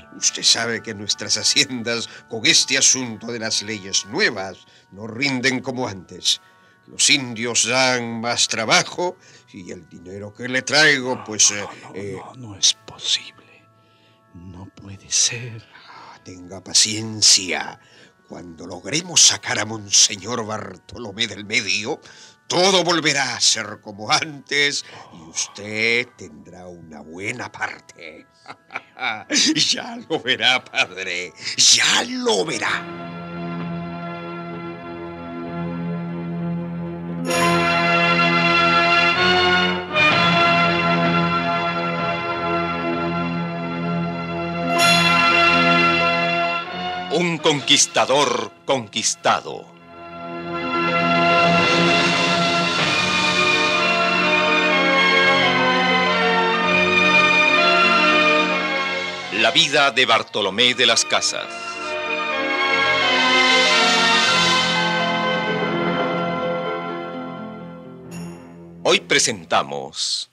Usted sabe que nuestras haciendas, con este asunto de las leyes nuevas, no rinden como antes. Los indios dan más trabajo y el dinero que le traigo, pues... No es posible. No puede ser. Tenga paciencia. Cuando logremos sacar a Monseñor Bartolomé del medio, todo volverá a ser como antes y usted tendrá una buena parte. Ya lo verá, padre. Ya lo verá. Un conquistador conquistado. La vida de Bartolomé de las Casas. Hoy presentamos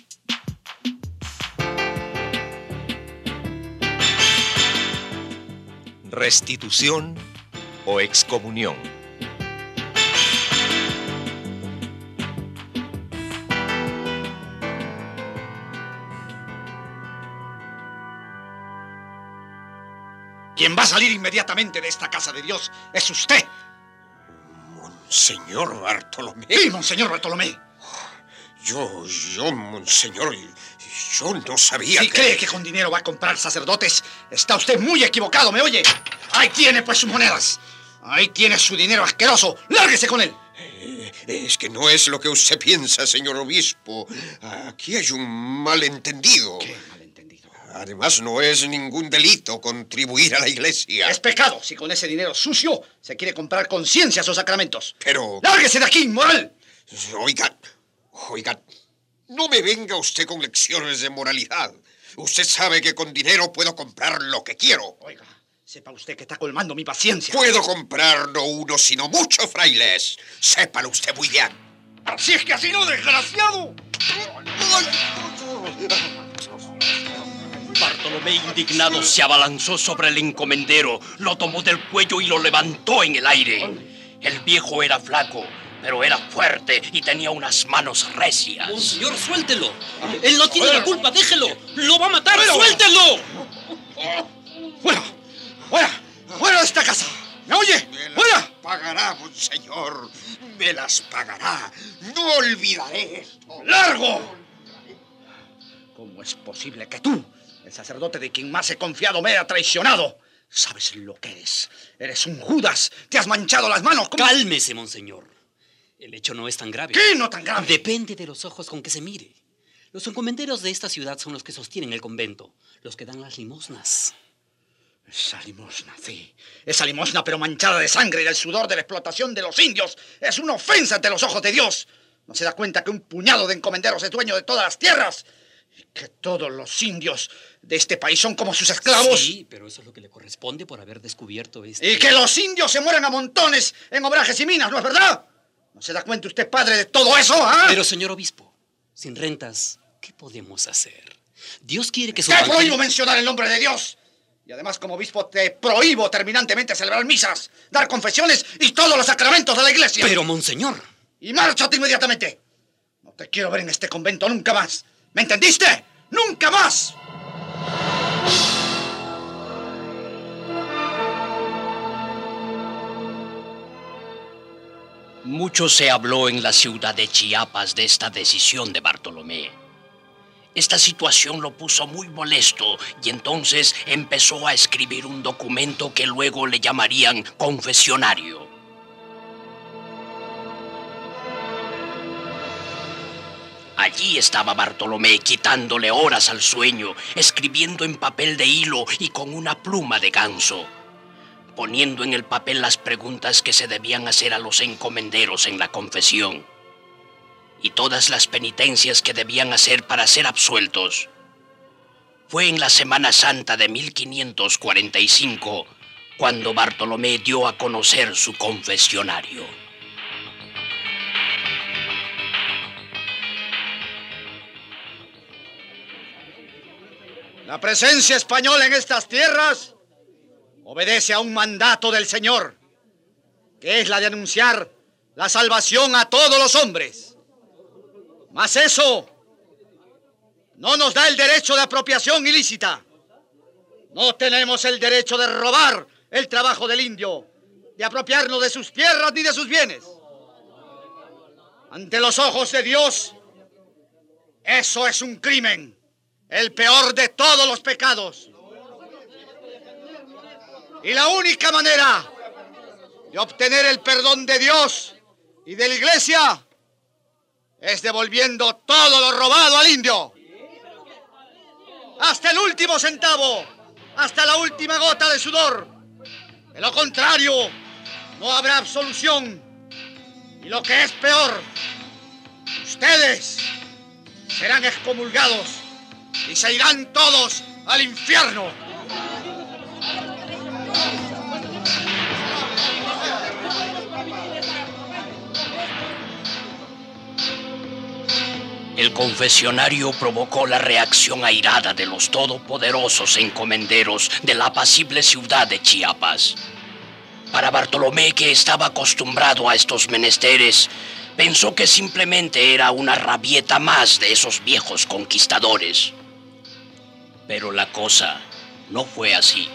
restitución o excomunión. Quien va a salir inmediatamente de esta casa de Dios es usted. Monseñor Bartolomé. Sí, Monseñor Bartolomé. Monseñor, yo no sabía Si cree que con dinero va a comprar sacerdotes, está usted muy equivocado, ¿me oye? Ahí tiene pues sus monedas. Ahí tiene su dinero asqueroso. ¡Lárguese con él! Es que no es lo que usted piensa, señor obispo. Aquí hay un malentendido. ¿Qué malentendido? Además, no es ningún delito contribuir a la iglesia. Es pecado si con ese dinero sucio se quiere comprar conciencias o sacramentos. Pero... ¡Lárguese de aquí, inmoral! Oiga, no me venga usted con lecciones de moralidad. Usted sabe que con dinero puedo comprar lo que quiero. Oiga, sepa usted que está colmando mi paciencia. Puedo comprar no uno, sino muchos frailes. Sépalo usted muy bien. ¡Así es que así no, desgraciado! Bartolomé, indignado, se abalanzó sobre el encomendero, lo tomó del cuello y lo levantó en el aire. El viejo era flaco, pero era fuerte y tenía unas manos recias. Monseñor, suéltelo. Él no tiene la culpa, déjelo. ¡Lo va a matar! ¡Suéltelo! ¡Fuera! ¡Fuera! ¡Fuera de esta casa! ¿Me oye? ¡Fuera! Pagará, monseñor. Me las pagará. No olvidaré esto. ¡Largo! ¿Cómo es posible que tú, el sacerdote de quien más he confiado, me haya traicionado? ¿Sabes lo que eres? Eres un Judas. Te has manchado las manos. ¿Cómo? Cálmese, monseñor. El hecho no es tan grave. ¿Qué no tan grave? Depende de los ojos con que se mire. Los encomenderos de esta ciudad son los que sostienen el convento, los que dan las limosnas. Esa limosna, sí. Esa limosna, pero manchada de sangre y del sudor de la explotación de los indios, es una ofensa ante los ojos de Dios. ¿No se da cuenta que un puñado de encomenderos es dueño de todas las tierras? Y que todos los indios de este país son como sus esclavos. Sí, pero eso es lo que le corresponde por haber descubierto este... Y que los indios se mueren a montones en obrajes y minas, ¿no es verdad? ¿No se da cuenta usted, padre, de todo eso, ah? Pero, señor obispo, sin rentas, ¿qué podemos hacer? Dios quiere que su... ¡Te prohíbo mencionar el nombre de Dios! Y además, como obispo, te prohíbo terminantemente celebrar misas, dar confesiones y todos los sacramentos de la iglesia. Pero, monseñor... Y márchate inmediatamente. No te quiero ver en este convento nunca más. ¿Me entendiste? ¡Nunca más! Mucho se habló en la ciudad de Chiapas de esta decisión de Bartolomé. Esta situación lo puso muy molesto y entonces empezó a escribir un documento que luego le llamarían confesionario. Allí estaba Bartolomé quitándole horas al sueño, escribiendo en papel de hilo y con una pluma de ganso, poniendo en el papel las preguntas que se debían hacer a los encomenderos en la confesión y todas las penitencias que debían hacer para ser absueltos. Fue en la Semana Santa de 1545 cuando Bartolomé dio a conocer su confesionario. La presencia española en estas tierras obedece a un mandato del Señor, que es la de anunciar la salvación a todos los hombres. Mas eso no nos da el derecho de apropiación ilícita. No tenemos el derecho de robar el trabajo del indio, de apropiarnos de sus tierras ni de sus bienes. Ante los ojos de Dios, eso es un crimen, el peor de todos los pecados. Y la única manera de obtener el perdón de Dios y de la Iglesia es devolviendo todo lo robado al indio. Hasta el último centavo, hasta la última gota de sudor. De lo contrario, no habrá absolución. Y lo que es peor, ustedes serán excomulgados y se irán todos al infierno. El confesionario provocó la reacción airada de los todopoderosos encomenderos de la apacible ciudad de Chiapas. Para Bartolomé, que estaba acostumbrado a estos menesteres, pensó que simplemente era una rabieta más de esos viejos conquistadores. Pero la cosa no fue así.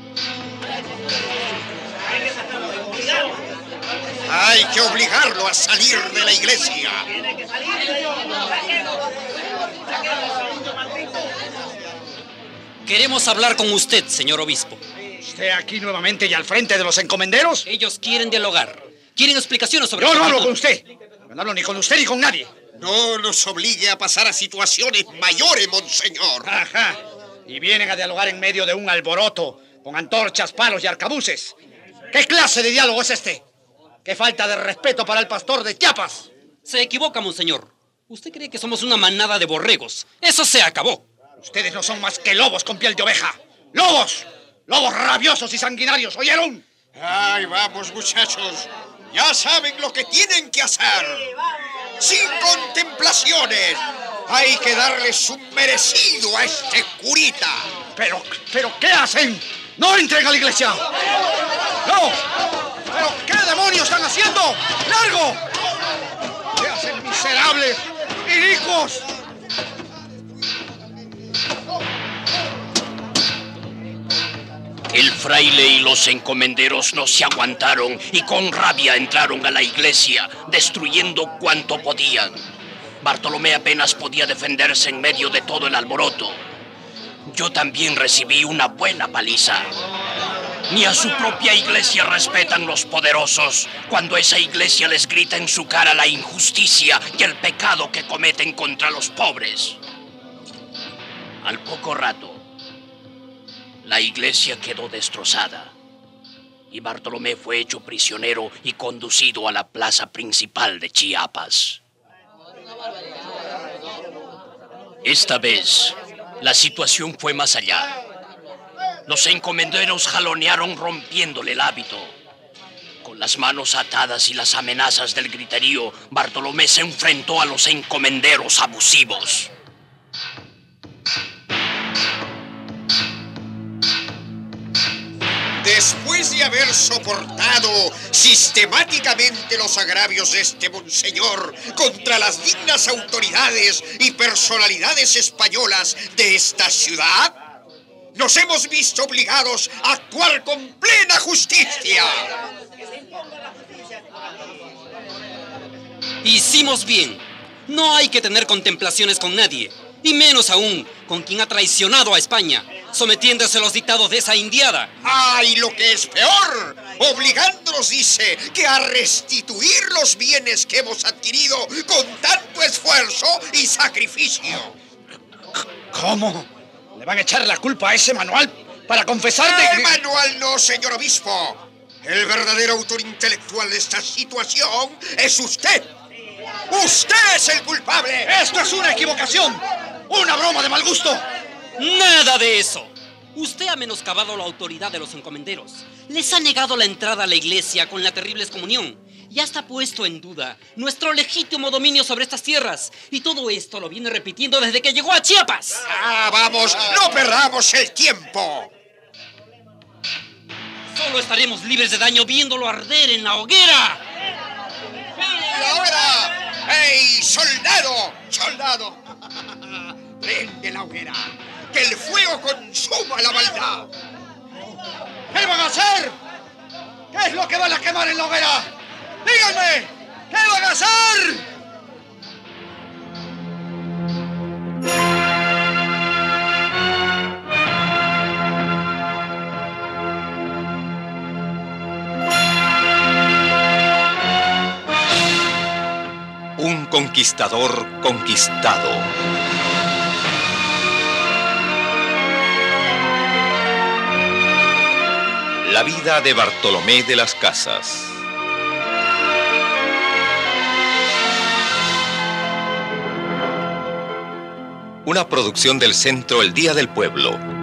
Hay que obligarlo a salir de la iglesia. Queremos hablar con usted, señor obispo. ¿Usted aquí nuevamente y al frente de los encomenderos? Ellos quieren dialogar. Quieren explicaciones sobre... Yo no hablo con usted. No hablo ni con usted ni con nadie. No nos obligue a pasar a situaciones mayores, monseñor. Ajá. Y vienen a dialogar en medio de un alboroto, con antorchas, palos y arcabuces. ¿Qué clase de diálogo es este? ¡Qué falta de respeto para el pastor de Chiapas! Se equivoca, monseñor. Usted cree que somos una manada de borregos. Eso se acabó. Ustedes no son más que lobos con piel de oveja. ¡Lobos! ¡Lobos rabiosos y sanguinarios! ¿Oyeron? Ay, vamos, muchachos. Ya saben lo que tienen que hacer. Sin contemplaciones. Hay que darles su merecido a este curita. ¿Pero qué hacen? ¡No entren a la iglesia! ¡No! ¿Pero qué demonios están haciendo? ¡Largo! ¿Qué hacen, miserables? ¡Inicuos! El fraile y los encomenderos no se aguantaron y con rabia entraron a la iglesia, destruyendo cuanto podían. Bartolomé apenas podía defenderse en medio de todo el alboroto. Yo también recibí una buena paliza. Ni a su propia iglesia respetan los poderosos, cuando esa iglesia les grita en su cara la injusticia y el pecado que cometen contra los pobres. Al poco rato, la iglesia quedó destrozada y Bartolomé fue hecho prisionero y conducido a la plaza principal de Chiapas. Esta vez, la situación fue más allá. Los encomenderos jalonearon rompiéndole el hábito. Con las manos atadas y las amenazas del griterío, Bartolomé se enfrentó a los encomenderos abusivos. Después de haber soportado sistemáticamente los agravios de este monseñor contra las dignas autoridades y personalidades españolas de esta ciudad, nos hemos visto obligados a actuar con plena justicia. Hicimos bien. No hay que tener contemplaciones con nadie, y menos aún con quien ha traicionado a España, sometiéndose a los dictados de esa indiada. ¡Ay, lo que es peor! Obligándonos, dice, que a restituir los bienes que hemos adquirido con tanto esfuerzo y sacrificio. ¿Cómo? ¿Le van a echar la culpa a ese manual para confesar de... ¡El manual no, señor obispo! El verdadero autor intelectual de esta situación es usted. ¡Usted es el culpable! ¡Esto es una equivocación! ¡Una broma de mal gusto! ¡Nada de eso! Usted ha menoscabado la autoridad de los encomenderos. Les ha negado la entrada a la iglesia con la terrible excomunión. Y ya está puesto en duda nuestro legítimo dominio sobre estas tierras. Y todo esto lo viene repitiendo desde que llegó a Chiapas. ¡Ah, vamos! ¡No perdamos el tiempo! Solo estaremos libres de daño viéndolo arder en la hoguera. ¡La hoguera! ¡Ey, soldado! ¡Soldado! ¡Prende la hoguera! ¡Que el fuego consuma la maldad! ¿Qué van a hacer? ¿Qué es lo que van a quemar en la hoguera? ¡Díganme! ¿Qué van a hacer? Un conquistador conquistado. La vida de Bartolomé de las Casas. Una producción del Centro El Día del Pueblo.